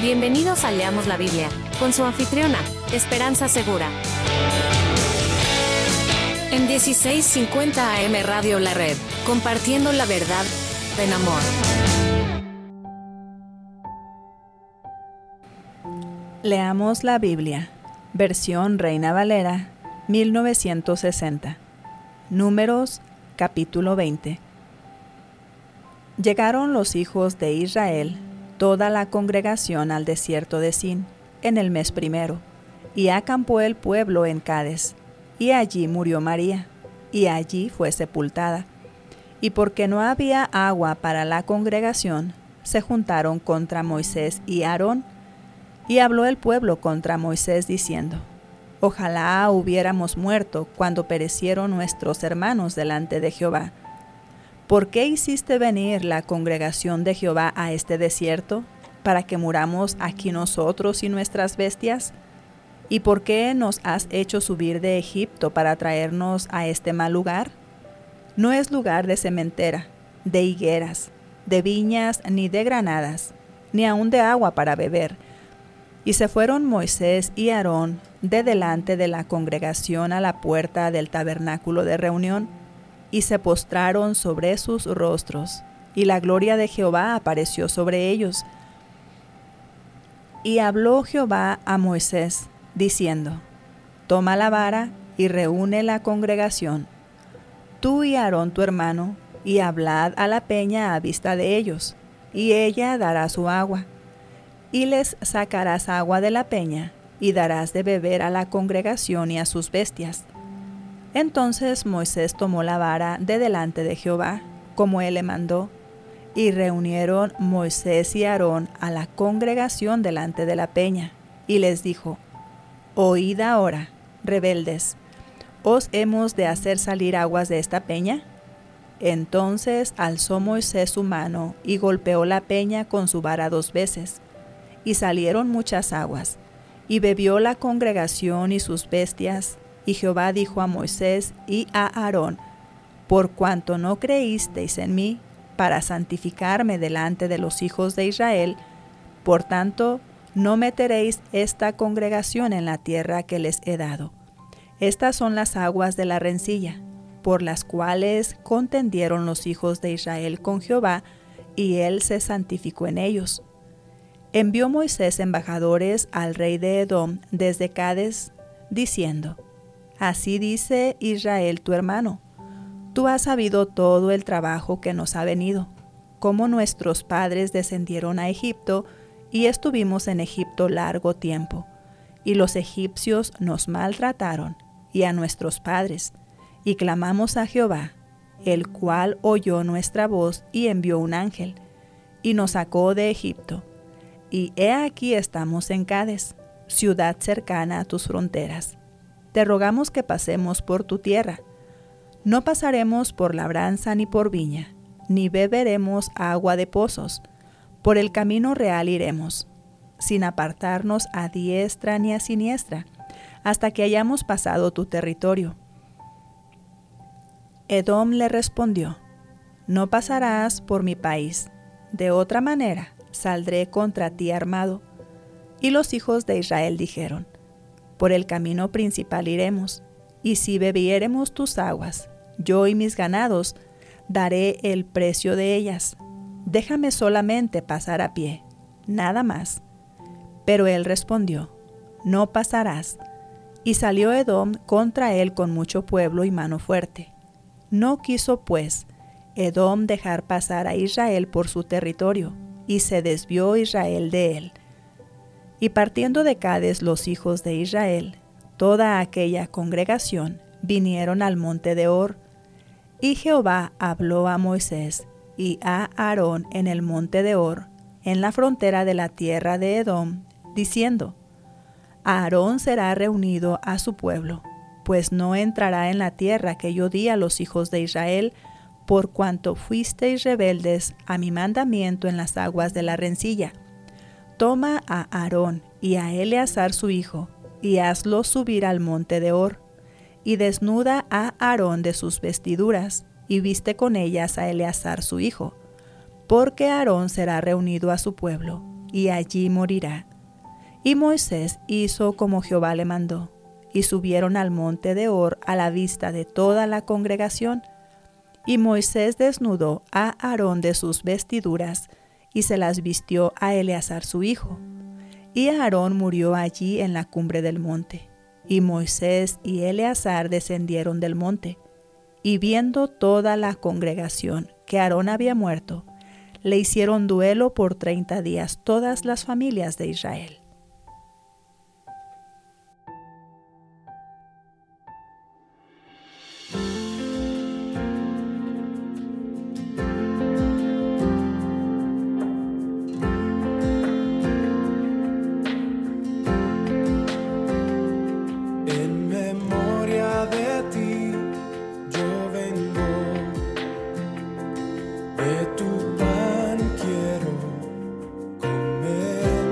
Bienvenidos a Leamos la Biblia, con su anfitriona, Esperanza Segura. En 1650 AM Radio La Red, compartiendo la verdad en amor. Leamos la Biblia, versión Reina Valera, 1960. Números, capítulo 20. Llegaron los hijos de Israel, toda la congregación al desierto de Sin, en el mes primero, y acampó el pueblo en Cades, y allí murió María, y allí fue sepultada. Y porque no había agua para la congregación, se juntaron contra Moisés y Aarón, y habló el pueblo contra Moisés diciendo: Ojalá hubiéramos muerto cuando perecieron nuestros hermanos delante de Jehová. ¿Por qué hiciste venir la congregación de Jehová a este desierto, para que muramos aquí nosotros y nuestras bestias? ¿Y por qué nos has hecho subir de Egipto para traernos a este mal lugar? No es lugar de sementera, de higueras, de viñas, ni de granadas, ni aun de agua para beber. Y se fueron Moisés y Aarón de delante de la congregación a la puerta del tabernáculo de reunión, y se postraron sobre sus rostros, y la gloria de Jehová apareció sobre ellos. Y habló Jehová a Moisés, diciendo: Toma la vara y reúne la congregación, tú y Aarón tu hermano, y hablad a la peña a vista de ellos, y ella dará su agua. Y les sacarás agua de la peña, y darás de beber a la congregación y a sus bestias. Entonces Moisés tomó la vara de delante de Jehová, como él le mandó, y reunieron Moisés y Aarón a la congregación delante de la peña, y les dijo: Oíd ahora, rebeldes, ¿os hemos de hacer salir aguas de esta peña? Entonces alzó Moisés su mano y golpeó la peña con su vara 2 veces, y salieron muchas aguas, y bebió la congregación y sus bestias. Y Jehová dijo a Moisés y a Aarón: Por cuanto no creísteis en mí, para santificarme delante de los hijos de Israel, por tanto, no meteréis esta congregación en la tierra que les he dado. Estas son las aguas de la rencilla, por las cuales contendieron los hijos de Israel con Jehová, y él se santificó en ellos. Envió Moisés embajadores al rey de Edom desde Cades, diciendo: Así dice Israel tu hermano: Tú has sabido todo el trabajo que nos ha venido, cómo nuestros padres descendieron a Egipto, y estuvimos en Egipto largo tiempo, y los egipcios nos maltrataron, y a nuestros padres, y clamamos a Jehová, el cual oyó nuestra voz y envió un ángel, y nos sacó de Egipto. Y he aquí estamos en Cades, ciudad cercana a tus fronteras. Te rogamos que pasemos por tu tierra. No pasaremos por labranza ni por viña, ni beberemos agua de pozos. Por el camino real iremos, sin apartarnos a diestra ni a siniestra, hasta que hayamos pasado tu territorio. Edom le respondió: No pasarás por mi país, de otra manera saldré contra ti armado. Y los hijos de Israel dijeron: Por el camino principal iremos, y si bebiéremos tus aguas, yo y mis ganados, daré el precio de ellas. Déjame solamente pasar a pie, nada más. Pero él respondió: No pasarás. Y salió Edom contra él con mucho pueblo y mano fuerte. No quiso, pues, Edom dejar pasar a Israel por su territorio, y se desvió Israel de él. Y partiendo de Cades los hijos de Israel, toda aquella congregación, vinieron al monte de Hor. Y Jehová habló a Moisés y a Aarón en el monte de Hor, en la frontera de la tierra de Edom, diciendo: Aarón será reunido a su pueblo, pues no entrará en la tierra que yo di a los hijos de Israel, por cuanto fuisteis rebeldes a mi mandamiento en las aguas de la rencilla. Toma a Aarón y a Eleazar su hijo, y hazlos subir al monte de Hor, y desnuda a Aarón de sus vestiduras, y viste con ellas a Eleazar su hijo, porque Aarón será reunido a su pueblo, y allí morirá. Y Moisés hizo como Jehová le mandó, y subieron al monte de Hor a la vista de toda la congregación. Y Moisés desnudó a Aarón de sus vestiduras, y se las vistió a Eleazar su hijo. Y Aarón murió allí en la cumbre del monte. Y Moisés y Eleazar descendieron del monte. Y viendo toda la congregación que Aarón había muerto, le hicieron duelo por 30 días todas las familias de Israel. De tu pan quiero comer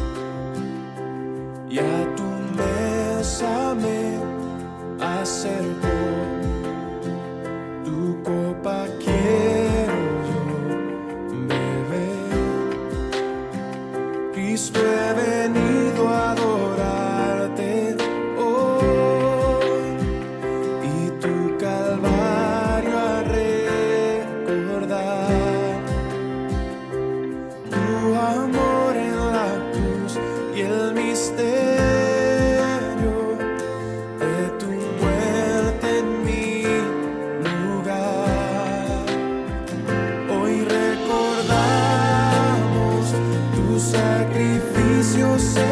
y a tu mesa me acerco. Tu copa quiero yo beber. Cristo, he venido a adorarte hoy y tu calvario a recordar. Tu amor en la cruz y el misterio de tu muerte en mi lugar. Hoy recordamos tu sacrificio.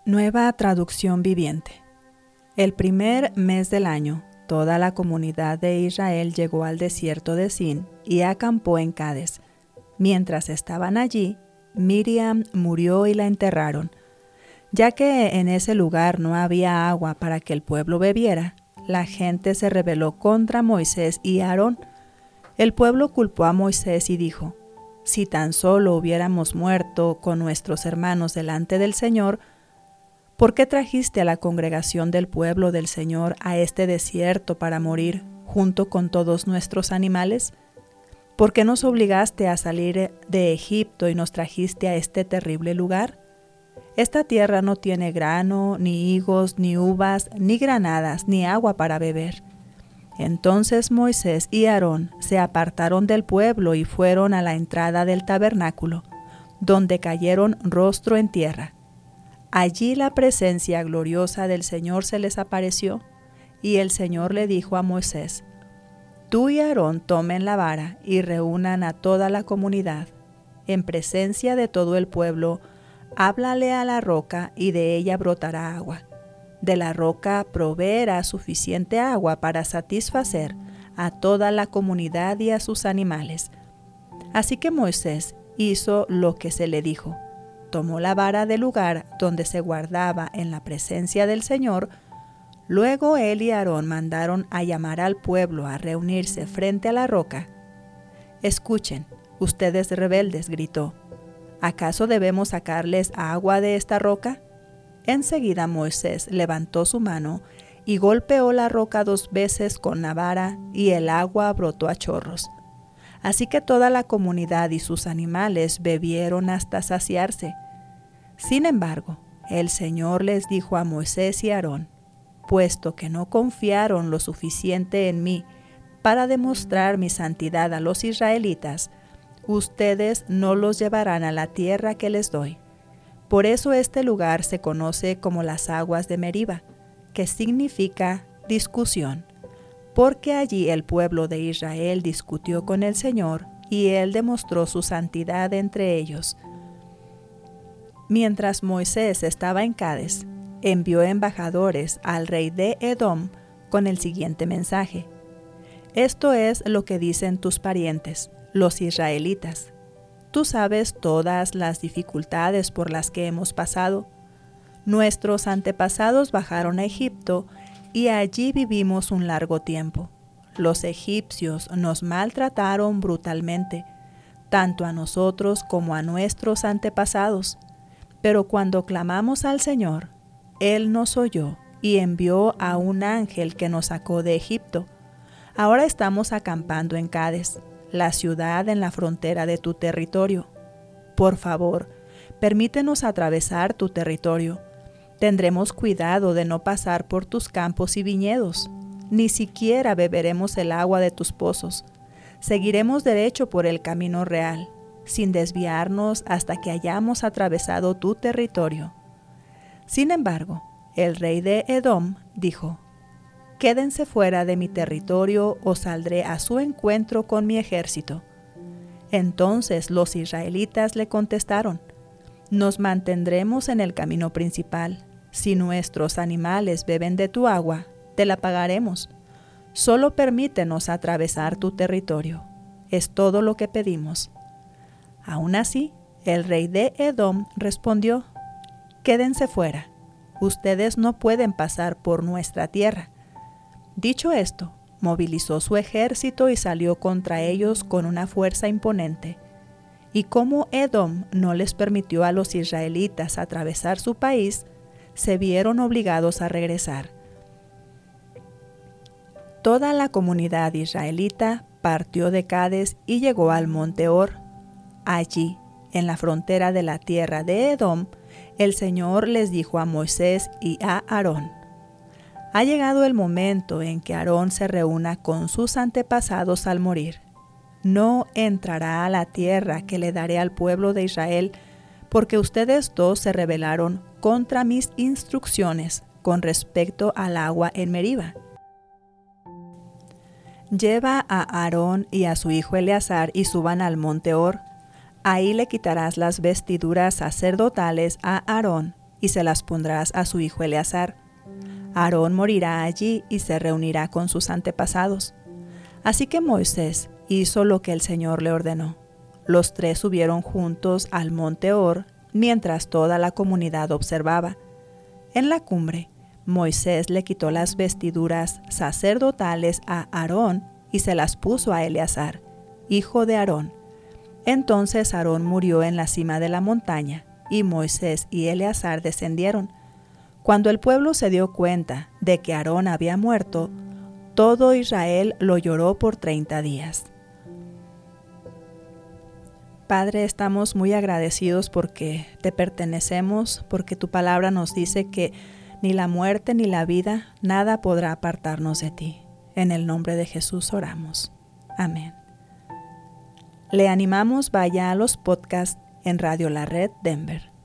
Nueva traducción viviente. El primer mes del año, toda la comunidad de Israel llegó al desierto de Sin y acampó en Cades. Mientras estaban allí, Miriam murió y la enterraron. Ya que en ese lugar no había agua para que el pueblo bebiera, la gente se rebeló contra Moisés y Aarón. El pueblo culpó a Moisés y dijo: «Si tan solo hubiéramos muerto con nuestros hermanos delante del Señor, ¿por qué trajiste a la congregación del pueblo del Señor a este desierto para morir junto con todos nuestros animales? ¿Por qué nos obligaste a salir de Egipto y nos trajiste a este terrible lugar? Esta tierra no tiene grano, ni higos, ni uvas, ni granadas, ni agua para beber». Entonces Moisés y Aarón se apartaron del pueblo y fueron a la entrada del tabernáculo, donde cayeron rostro en tierra. Allí la presencia gloriosa del Señor se les apareció, y el Señor le dijo a Moisés: «Tú y Aarón tomen la vara y reúnan a toda la comunidad. En presencia de todo el pueblo, háblale a la roca y de ella brotará agua. De la roca proveerá suficiente agua para satisfacer a toda la comunidad y a sus animales». Así que Moisés hizo lo que se le dijo. Tomó la vara del lugar donde se guardaba en la presencia del Señor. Luego él y Aarón mandaron a llamar al pueblo a reunirse frente a la roca. «Escuchen, ustedes rebeldes», gritó. «¿Acaso debemos sacarles agua de esta roca?». Enseguida Moisés levantó su mano y golpeó la roca 2 veces con la vara, y el agua brotó a chorros. Así que toda la comunidad y sus animales bebieron hasta saciarse. Sin embargo, el Señor les dijo a Moisés y Aarón: «Puesto que no confiaron lo suficiente en mí para demostrar mi santidad a los israelitas, ustedes no los llevarán a la tierra que les doy». Por eso este lugar se conoce como las aguas de Meriba, que significa discusión, porque allí el pueblo de Israel discutió con el Señor y Él demostró su santidad entre ellos. Mientras Moisés estaba en Cades, envió embajadores al rey de Edom con el siguiente mensaje: «Esto es lo que dicen tus parientes, los israelitas. Tú sabes todas las dificultades por las que hemos pasado. Nuestros antepasados bajaron a Egipto y allí vivimos un largo tiempo. Los egipcios nos maltrataron brutalmente, tanto a nosotros como a nuestros antepasados. Pero cuando clamamos al Señor, Él nos oyó y envió a un ángel que nos sacó de Egipto. Ahora estamos acampando en Cades, la ciudad en la frontera de tu territorio. Por favor, permítenos atravesar tu territorio. Tendremos cuidado de no pasar por tus campos y viñedos. Ni siquiera beberemos el agua de tus pozos. Seguiremos derecho por el camino real, sin desviarnos hasta que hayamos atravesado tu territorio». Sin embargo, el rey de Edom dijo: «Quédense fuera de mi territorio o saldré a su encuentro con mi ejército». Entonces los israelitas le contestaron: «Nos mantendremos en el camino principal. Si nuestros animales beben de tu agua, te la pagaremos. Solo permítenos atravesar tu territorio. Es todo lo que pedimos». Aún así, el rey de Edom respondió: «Quédense fuera. Ustedes no pueden pasar por nuestra tierra». Dicho esto, movilizó su ejército y salió contra ellos con una fuerza imponente. Y como Edom no les permitió a los israelitas atravesar su país, se vieron obligados a regresar. Toda la comunidad israelita partió de Cades y llegó al monte Hor. Allí, en la frontera de la tierra de Edom, el Señor les dijo a Moisés y a Aarón: «Ha llegado el momento en que Aarón se reúna con sus antepasados al morir. No entrará a la tierra que le daré al pueblo de Israel, porque ustedes dos se rebelaron contra mis instrucciones con respecto al agua en Meriba. Lleva a Aarón y a su hijo Eleazar y suban al monte Hor. Ahí le quitarás las vestiduras sacerdotales a Aarón y se las pondrás a su hijo Eleazar. Aarón morirá allí y se reunirá con sus antepasados. Así que Moisés hizo lo que el Señor le ordenó. Los tres subieron juntos al monte Hor, mientras toda la comunidad observaba. En la cumbre, Moisés le quitó las vestiduras sacerdotales a Aarón y se las puso a Eleazar, hijo de Aarón. Entonces Aarón murió en la cima de la montaña, y Moisés y Eleazar descendieron. Cuando el pueblo se dio cuenta de que Aarón había muerto, todo Israel lo lloró por 30 días. Padre, estamos muy agradecidos porque te pertenecemos, porque tu palabra nos dice que ni la muerte ni la vida, nada podrá apartarnos de ti. En el nombre de Jesús oramos. Amén. Le animamos, vaya a los podcasts en Radio La Red Denver.